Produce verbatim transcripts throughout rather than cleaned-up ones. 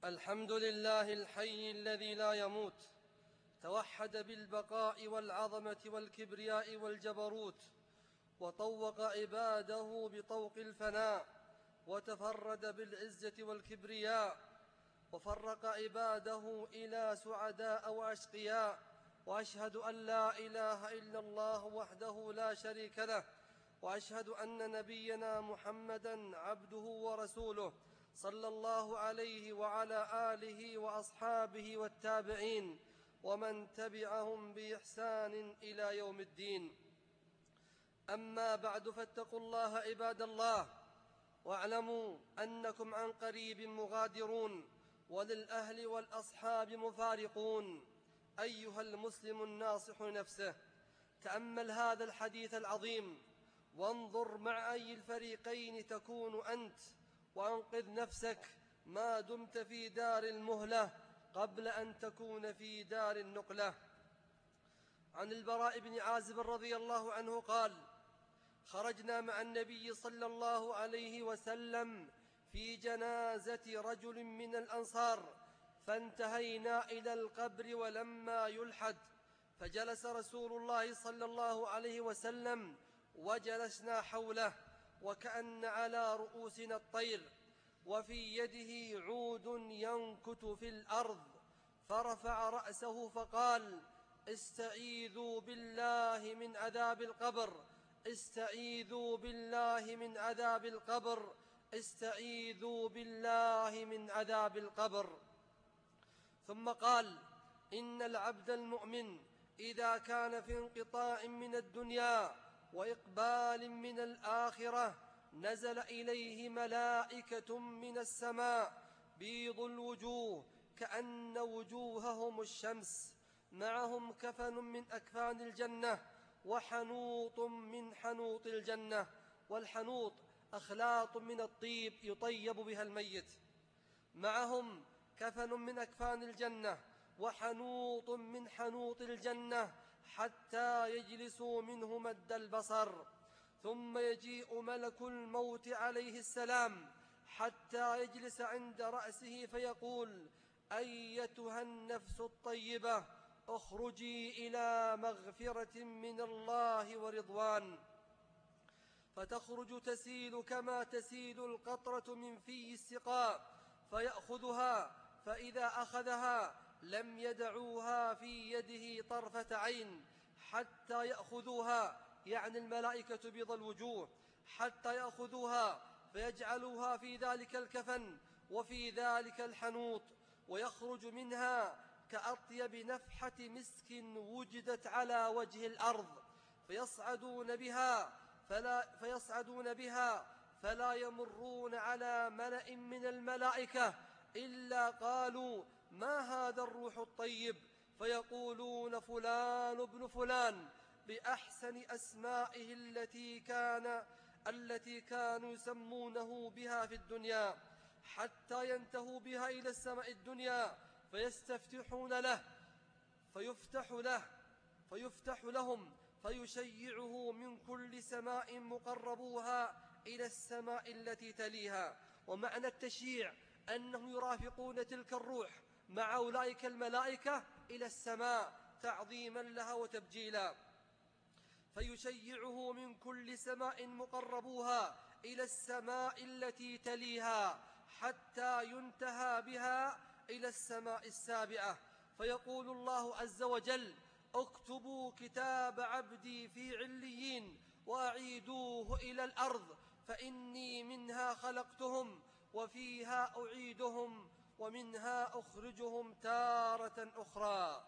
الحمد لله الحي الذي لا يموت، توحد بالبقاء والعظمة والكبرياء والجبروت، وطوق عباده بطوق الفناء، وتفرد بالعزة والكبرياء، وفرق عباده إلى سعداء وأشقياء. وأشهد أن لا إله إلا الله وحده لا شريك له، وأشهد أن نبينا محمدًا عبده ورسوله، صلى الله عليه وعلى آله وأصحابه والتابعين ومن تبعهم بإحسان إلى يوم الدين. أما بعد، فاتقوا الله عباد الله، واعلموا أنكم عن قريب مغادرون، وللأهل والأصحاب مفارقون. أيها المسلم الناصح نفسه، تأمل هذا الحديث العظيم، وانظر مع أي الفريقين تكون أنت، وأنقذ نفسك ما دمت في دار المهلة قبل أن تكون في دار النقلة. عن البراء بن عازب رضي الله عنه قال: خرجنا مع النبي صلى الله عليه وسلم في جنازة رجل من الأنصار، فانتهينا إلى القبر ولما يلحد، فجلس رسول الله صلى الله عليه وسلم وجلسنا حوله، وكأن على رؤوسنا الطير، وفي يده عود ينكت في الأرض، فرفع رأسه فقال: استعيذوا بالله من عذاب القبر، استعيذوا بالله من عذاب القبر، استعيذوا بالله من عذاب القبر. ثم قال: إن العبد المؤمن إذا كان في انقطاع من الدنيا وإقبال من الآخرة، نزل إليه ملائكة من السماء بيض الوجوه كأن وجوههم الشمس، معهم كفن من أكفان الجنة، وحنوط من حنوط الجنة. والحنوط أخلاط من الطيب يطيب بها الميت. معهم كفن من أكفان الجنة وحنوط من حنوط الجنة، حتى يجلسوا منه مد البصر. ثم يجيء ملك الموت عليه السلام حتى يجلس عند رأسه فيقول: أيتها النفس الطيبة، اخرجي إلى مغفرة من الله ورضوان. فتخرج تسيل كما تسيل القطرة من في السقاء، فيأخذها، فإذا أخذها لم يدعوها في يده طرفة عين حتى يأخذوها، يعني الملائكة بيض الوجوه، حتى يأخذوها فيجعلوها في ذلك الكفن وفي ذلك الحنوط، ويخرج منها كأطيب نفحة مسك وجدت على وجه الأرض، فيصعدون بها فلا, فيصعدون بها فلا يمرون على ملأ من الملائكة إلا قالوا: ما هذا الروح الطيب؟ فيقولون: فلان ابن فلان، بأحسن أسمائه التي كان التي كانوا يسمونه بها في الدنيا، حتى ينتهوا بها إلى السماء الدنيا، فيستفتحون له فيفتح له فيفتح لهم، فيشيعه من كل سماء مقربوها إلى السماء التي تليها. ومعنى التشييع أنهم يرافقون تلك الروح مع أولئك الملائكة إلى السماء تعظيما لها وتبجيلا. فيشيعه من كل سماء مقربوها إلى السماء التي تليها، حتى ينتهى بها إلى السماء السابعة. فيقول الله عز وجل: اكتبوا كتاب عبدي في عليين، وأعيدوه إلى الأرض، فإني منها خلقتهم، وفيها أعيدهم، ومنها أخرجهم تارة أخرى.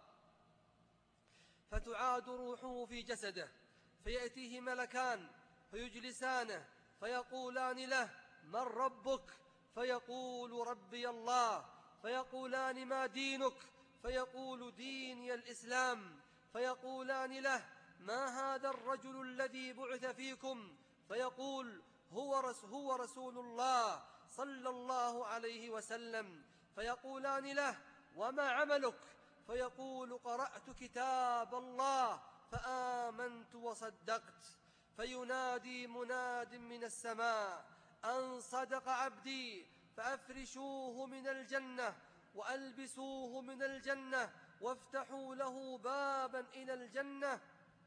فتعاد روحه في جسده، فيأتيه ملكان فيجلسانه، فيقولان له: من ربك؟ فيقول: ربي الله. فيقولان: ما دينك؟ فيقول: ديني الإسلام. فيقولان له: ما هذا الرجل الذي بعث فيكم؟ فيقول: هو رسول, هو رسول الله صلى الله عليه وسلم. فيقولان له: وما عملك؟ فيقول: قرأت كتاب الله فآمنت وصدقت. فينادي مناد من السماء: أن صدق عبدي، فأفرشوه من الجنة وألبسوه من الجنة وافتحوا له بابا إلى الجنة.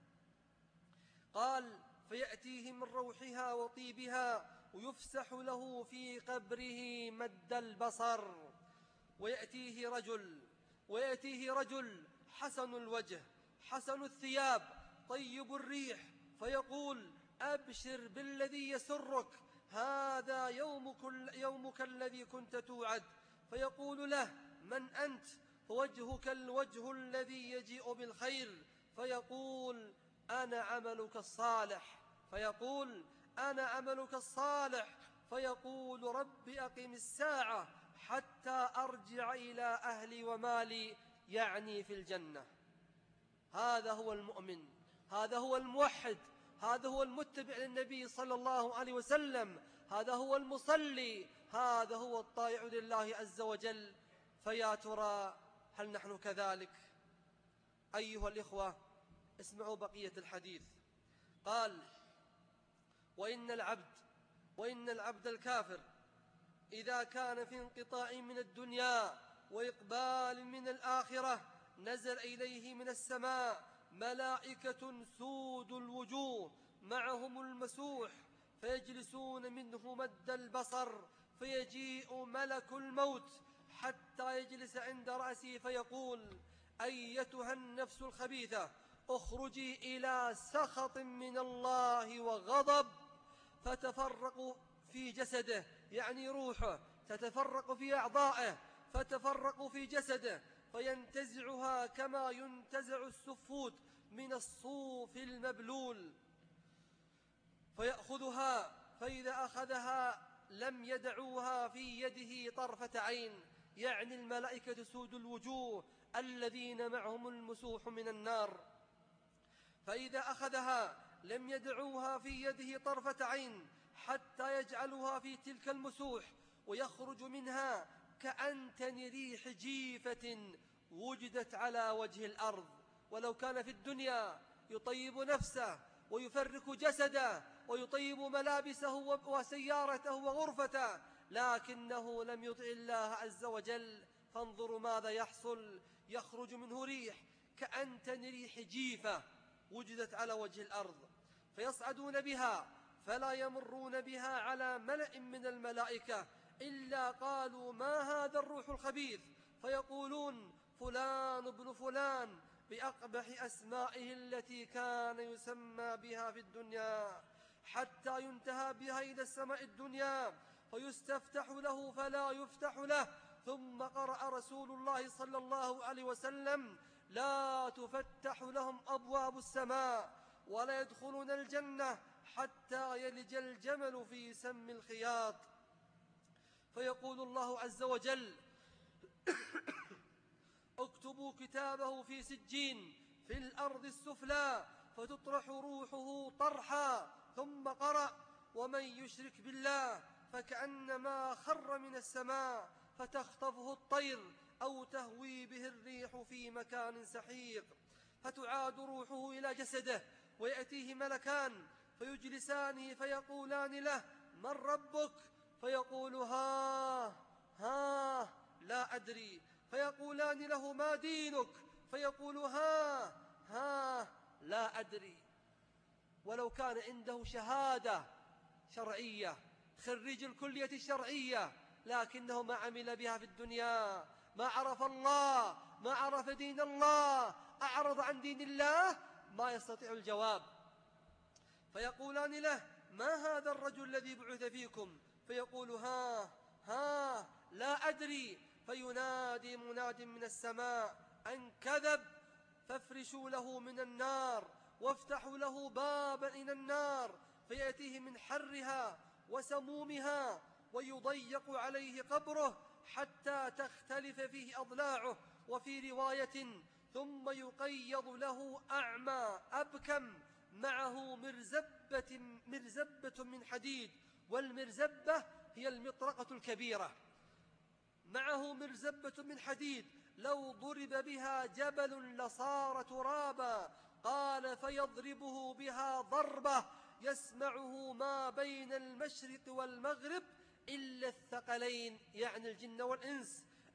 قال: فيأتيه من روحها وطيبها ويفسح له في قبره مد البصر. ويأتيه رجل ويأتيه رجل حسن الوجه حسن الثياب طيب الريح، فيقول: أبشر بالذي يسرك، هذا يومك, يومك الذي كنت توعد. فيقول له: من أنت؟ فوجهك الوجه الذي يجيء بالخير. فيقول: أنا عملك الصالح. فيقول: أنا عملك الصالح. فيقول: رب أقم الساعة حتى أرجع إلى أهلي ومالي، يعني في الجنة. هذا هو المؤمن، هذا هو الموحد، هذا هو المتبع للنبي صلى الله عليه وسلم، هذا هو المصلي، هذا هو الطائع لله عز وجل. فيا ترى هل نحن كذلك؟ أيها الإخوة، اسمعوا بقية الحديث. قال: وإن العبد وإن العبد الكافر إذا كان في انقطاع من الدنيا وإقبال من الآخرة، نزل إليه من السماء ملائكة سود الوجوه معهم المسوح، فيجلسون منه مد البصر، فيجيء ملك الموت حتى يجلس عند رأسه فيقول: أيتها النفس الخبيثة، اخرجي إلى سخط من الله وغضب. فتفرق في جسده، يعني روحه تتفرق في أعضائه، فتفرق في جسده فينتزعها كما ينتزع السفود من الصوف المبلول، فيأخذها، فإذا أخذها لم يدعوها في يده طرفة عين، يعني الملائكة سود الوجوه الذين معهم المسوح من النار. فإذا أخذها لم يدعوها في يده طرفة عين حتى يجعلها في تلك المسوح، ويخرج منها كأنتن ريح جيفة وجدت على وجه الأرض. ولو كان في الدنيا يطيب نفسه ويفرك جسده ويطيب ملابسه وسيارته وغرفته، لكنه لم يطع الله عز وجل، فانظروا ماذا يحصل: يخرج منه ريح كأنتن ريح جيفة وجدت على وجه الأرض، فيصعدون بها فلا يمرون بها على ملأ من الملائكة إلا قالوا: ما هذا الروح الخبيث؟ فيقولون: فلان ابن فلان، بأقبح أسمائه التي كان يسمى بها في الدنيا، حتى ينتهى بها إلى السماء الدنيا فيستفتح له فلا يفتح له. ثم قرأ رسول الله صلى الله عليه وسلم: لا تفتح لهم أبواب السماء ولا يدخلون الجنة حتى يلج الجمل في سم الخياط. فيقول الله عز وجل: اكتبوا كتابه في سجين في الأرض السفلى، فتطرح روحه طرحا. ثم قرأ: ومن يشرك بالله فكأنما خر من السماء فتخطفه الطير أو تهوي به الريح في مكان سحيق. فتعاد روحه إلى جسده، ويأتيه ملكان فيجلسانه فيقولان له: من ربك؟ فيقول: ها ها لا أدري. فيقولان له: ما دينك؟ فيقول: ها ها لا أدري. ولو كان عنده شهادة شرعية، خريج الكلية الشرعية، لكنه ما عمل بها في الدنيا، ما عرف الله، ما عرف دين الله، أعرض عن دين الله، ما يستطيع الجواب. فيقولان له: ما هذا الرجل الذي بعث فيكم؟ فيقول: ها ها لا أدري. فينادي مناد من السماء أن كذب، فافرشوا له من النار وافتحوا له بابا إلى النار، فيأتيه من حرها وسمومها، ويضيق عليه قبره حتى تختلف فيه أضلاعه. وفي رواية: ثم يقيض له أعمى أبكم معه مرزبة, مرزبة من حديد، والمرزبة هي المطرقة الكبيرة، معه مرزبة من حديد لو ضرب بها جبل لصار ترابا. قال: فيضربه بها ضربة يسمعه ما بين المشرق والمغرب إلا الثقلين، يعني الجن والإنس،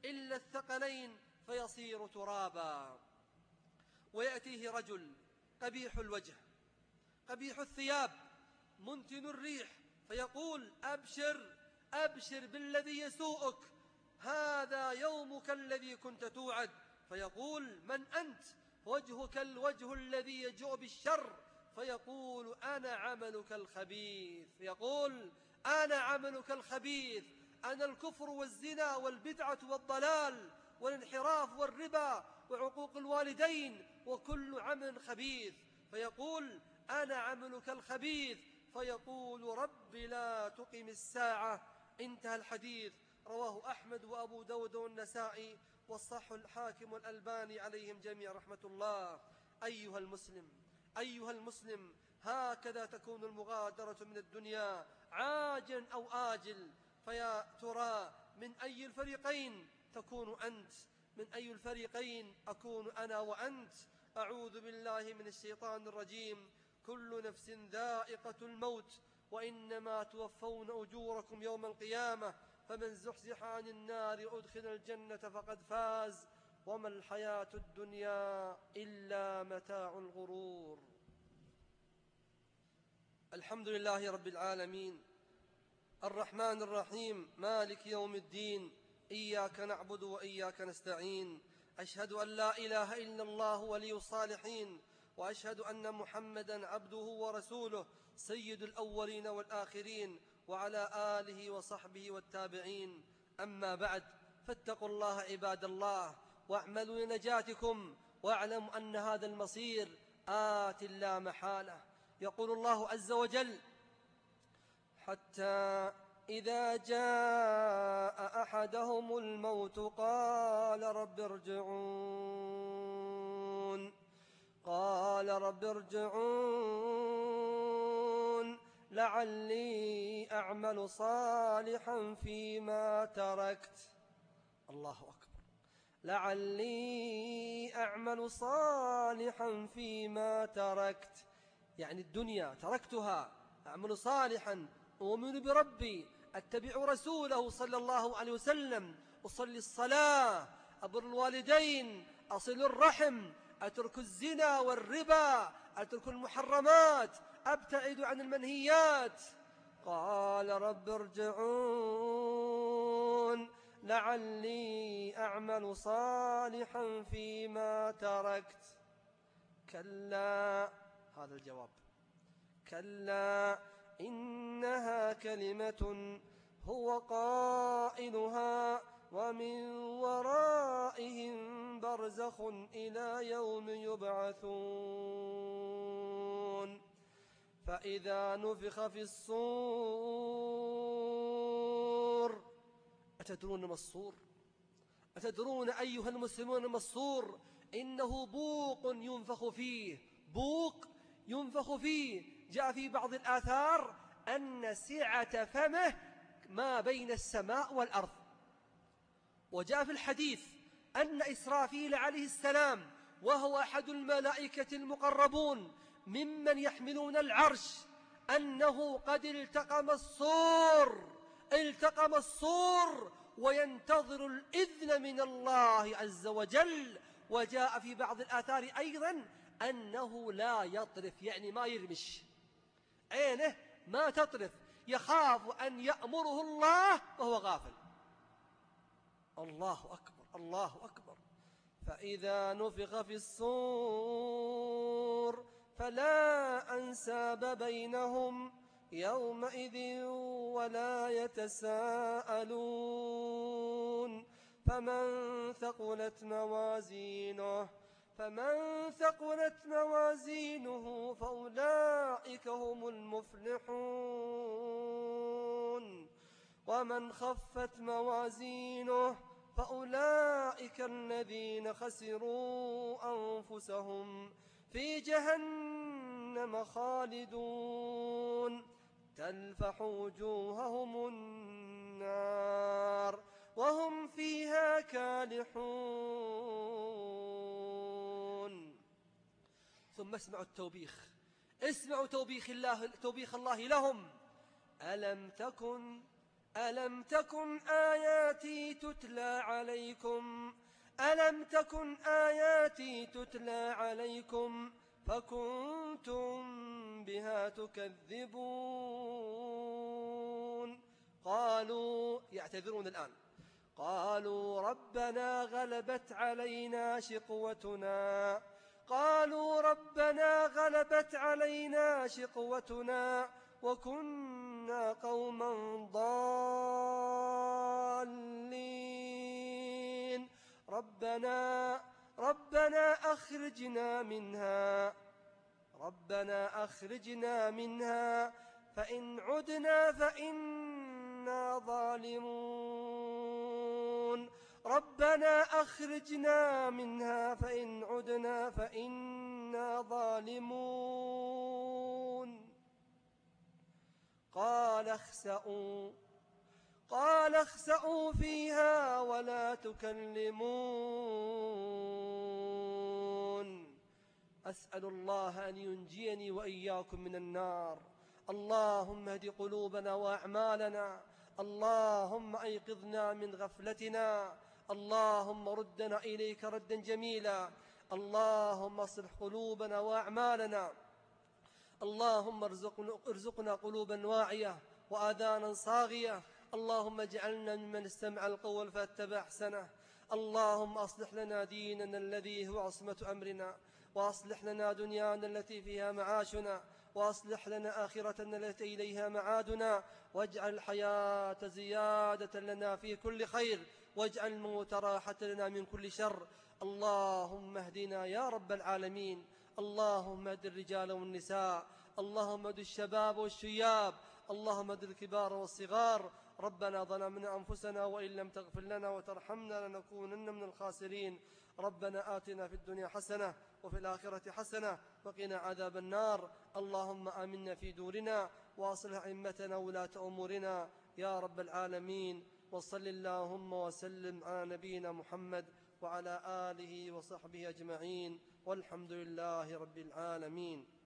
إلا الثقلين فيصير ترابا. ويأتيه رجل قبيح الوجه قبيح الثياب منتن الريح فيقول: أبشر أبشر بالذي يسوءك، هذا يومك الذي كنت توعد. فيقول: من أنت؟ وجهك الوجه الذي يجوء بالشر. فيقول: أنا عملك الخبيث. يقول: أنا عملك الخبيث، أنا الكفر والزنا والبدعة والضلال والانحراف والربا وعقوق الوالدين وكل عمل خبيث. فيقول: أنا عملك الخبيث. فيقول: رب لا تقم الساعة. انتهى الحديث. رواه أحمد وأبو داود والنسائي، والصح الحاكم والألباني عليهم جميع رحمة الله. أيها المسلم أيها المسلم هكذا تكون المغادرة من الدنيا عاجل أو آجل. فيا ترى من أي الفريقين تكون أنت؟ من أي الفريقين أكون أنا وأنت؟ أعوذ بالله من الشيطان الرجيم. كل نفس ذائقة الموت وإنما توفون أجوركم يوم القيامة، فمن زحزح عن النار أدخل الجنة فقد فاز، وما الحياة الدنيا إلا متاع الغرور. الحمد لله رب العالمين، الرحمن الرحيم، مالك يوم الدين، إياك نعبد وإياك نستعين. أشهد أن لا إله إلا الله ولي الصالحين، وأشهد أن محمدا عبده ورسوله سيد الأولين والآخرين، وعلى آله وصحبه والتابعين. أما بعد، فاتقوا الله عباد الله، واعملوا لنجاتكم، واعلموا أن هذا المصير آت لا محالة. يقول الله عز وجل: حتى إذا جاء أحدهم الموت قال رب ارجعون قال رب ارجعون لعلي أعمل صالحا فيما تركت. الله أكبر. لعلي أعمل صالحا فيما تركت، يعني الدنيا تركتها، أعمل صالحا، أؤمن بربي، أتبع رسوله صلى الله عليه وسلم، أصلي الصلاة، أبر الوالدين، أصل الرحم، أترك الزنا والربا، أترك المحرمات، أبتعد عن المنهيات. قال رب ارجعون لعلي أعمل صالحا فيما تركت. كلا، هذا الجواب، كلا إنها كلمة هو قائلها ومن ورائهم برزخ إلى يوم يبعثون. فإذا نفخ في الصور. أتدرون ما الصور؟ أتدرون أيها المسلمون ما الصور؟ إنه بوق ينفخ فيه، بوق ينفخ فيه. جاء في بعض الآثار أن سعة فمه ما بين السماء والأرض. وجاء في الحديث أن إسرافيل عليه السلام، وهو أحد الملائكة المقربون ممن يحملون العرش، أنه قد التقم الصور التقم الصور وينتظر الإذن من الله عز وجل. وجاء في بعض الآثار أيضا أنه لا يطرف، يعني ما يرمش عينه، ما تطرف، يخاف أن يأمره الله وهو غافل. الله أكبر، الله أكبر. فإذا نفخ في الصور فلا أنساب بينهم يومئذ ولا يتساءلون. فمن ثقلت موازينه فمن ثقلت موازينه فأولئك هم المفلحون. ومن خفت موازينه فأولئك الذين خسروا أنفسهم في جهنم خالدون، تلفح وجوههم النار وهم فيها كالحون. ثم اسمعوا التوبيخ، اسمعوا توبيخ الله توبيخ الله لهم: ألم تكن ألم تكن آياتي تتلى عليكم ألم تكن آياتي تتلى عليكم فكنتم بها تكذبون. قالوا يعتذرون الآن، قالوا ربنا غلبت علينا شقوتنا قالوا ربنا غلبت علينا شقوتنا وكنا قوما ضالين. ربنا ربنا أخرجنا منها ربنا أخرجنا منها فإن عدنا فإنا ظالمون. ربنا أخرجنا منها فإن عدنا فإنا ظالمون. قال اخسئوا قال اخسئوا فيها ولا تكلمون. أسأل الله أن ينجيني وإياكم من النار. اللهم اهد قلوبنا وأعمالنا، اللهم أيقظنا من غفلتنا، اللهم ردنا إليك ردا جميلا، اللهم اصلح قلوبنا وأعمالنا، اللهم ارزقنا, ارزقنا قلوبا واعية وآذانا صاغية، اللهم اجعلنا ممن استمع القول فاتبع أحسنه. اللهم أصلح لنا ديننا الذي هو عصمة أمرنا، وأصلح لنا دنيانا التي فيها معاشنا، وأصلح لنا آخرتنا التي إليها معادنا، واجعل الحياة زيادة لنا في كل خير، واجعل الموت راحة لنا من كل شر. اللهم اهدنا يا رب العالمين، اللهم اهد الرجال والنساء، اللهم اهد الشباب والشياب، اللهم اهد الكبار والصغار. ربنا ظلمنا أنفسنا وإن لم تغفر لنا وترحمنا لنكونن من الخاسرين. ربنا آتنا في الدنيا حسنة وفي الآخرة حسنة وقنا عذاب النار. اللهم آمنا في دورنا وأصلح أئمتنا ولاة أمورنا يا رب العالمين. وصل اللهم وسلم على نبينا محمد وعلى آله وصحبه أجمعين، والحمد لله رب العالمين.